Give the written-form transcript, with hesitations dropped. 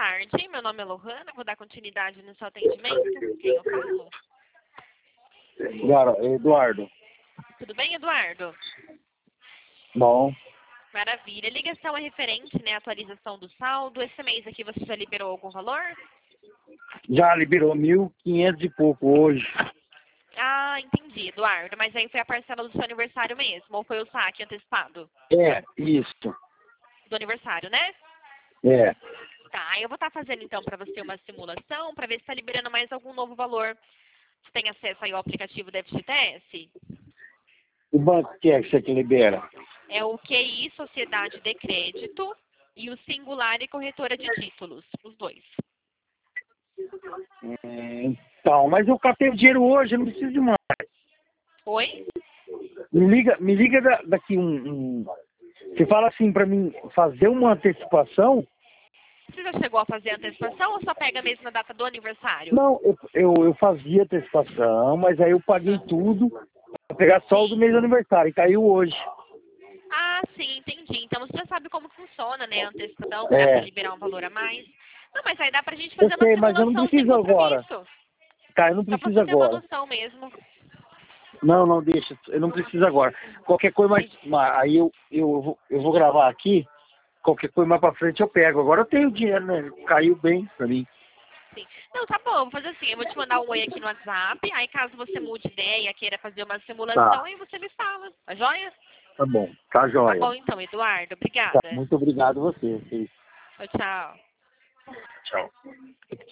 tarde. Meu nome é Lohana, vou dar continuidade no seu atendimento. Quem eu falo? Eduardo. Tudo bem, Eduardo? Bom. Maravilha. A ligação é referente, né, à atualização do saldo. Esse mês aqui você já liberou algum valor? Já liberou 1.500 e pouco hoje. Ah, entendi, Eduardo. Mas aí foi a parcela do seu aniversário mesmo, ou foi o saque antecipado? É, isso. Do aniversário, né? É. Tá, eu vou estar fazendo então para você uma simulação para ver se está liberando mais algum novo valor. Você tem acesso aí ao aplicativo da FGTS? O banco que é que você que libera? É o QI Sociedade de Crédito e o Singular e Corretora de Títulos, os dois. Então, mas eu catei o dinheiro hoje, eu não preciso de mais. Oi? Me liga daqui Você fala assim pra mim fazer uma antecipação? Você já chegou a fazer a antecipação ou só pega mesmo na data do aniversário? Não, eu fazia antecipação, mas aí eu paguei tudo pra pegar só o do mês do aniversário e caiu hoje. Ah, sim, entendi. Então você já sabe como funciona, né, a antecipação, que dá É. para liberar um valor a mais. Não, mas aí dá pra gente Eu fazer uma sei, mas eu não simulação sem preciso agora. compromisso. Tá, eu não Só pra preciso você ter uma agora. noção mesmo. Não, deixa. Eu não preciso agora. Qualquer coisa aí eu vou gravar aqui. Qualquer coisa mais pra frente eu pego. Agora eu tenho dinheiro, né? Caiu bem pra mim. Sim. Não, tá bom, vou fazer assim, eu vou te mandar um oi aqui no WhatsApp, aí caso você mude ideia, queira fazer uma simulação, Tá, aí você me fala, tá joia? tá bom. Tá Tá joia. bom então, Eduardo, Tá, obrigada. muito obrigado a você. Tchau, tchau. Tchau.